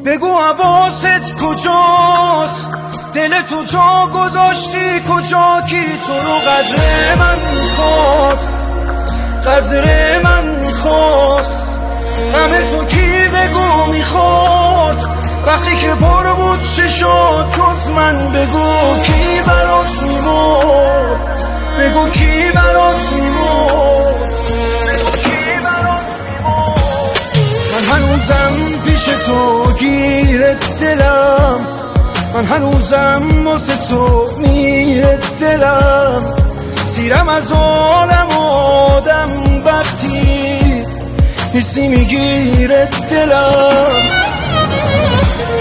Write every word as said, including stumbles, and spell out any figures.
بگو حواست کجاست، دل تو جا گذاشتی کجا، کی تو رو قدر من خواست، قدر من خواست. غم تو کی بگو میخورد وقتی که پر بود چه شد جز من، بگو کی برات میمرد، بگو کی برات میمرد. من هنوزم پیش تو گیر دلم، من هنوزم واسه تو میره دلم، سیرم از عالم آدم وقتی نیستی میگیره دلم.